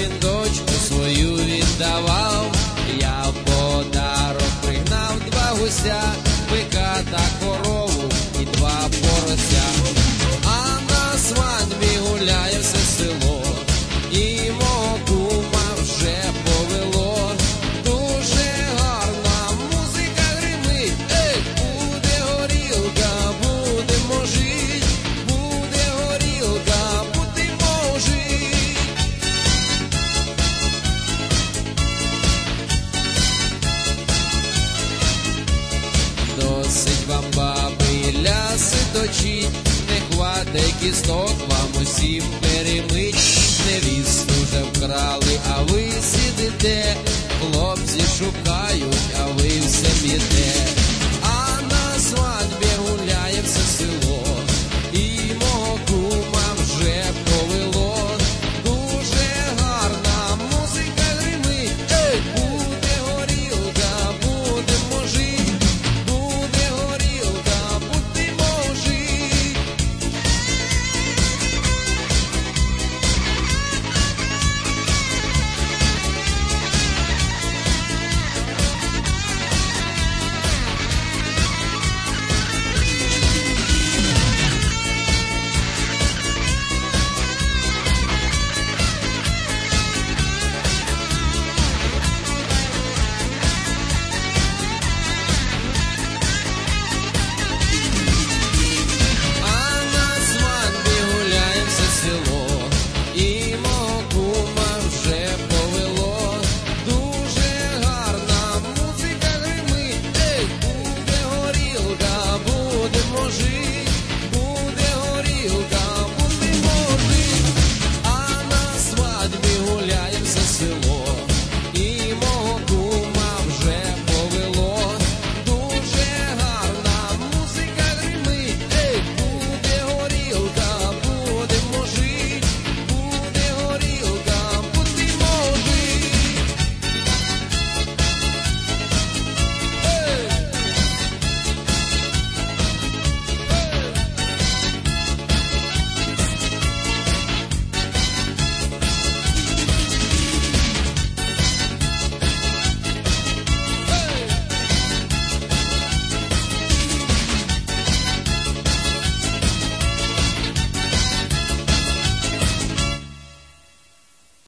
він дочку свою віддавав. Я в подарок пригнав 2 гуся, бика та корову і 2 порося. А на свадьбі гуляє все село, і мого кума вже повело. Дуже гарна музика гримить, буде горілка, будемо жить, буде горілка, будемо жить. Досить вам, баби, ляси точить, не хватить кісток вам усім перемить.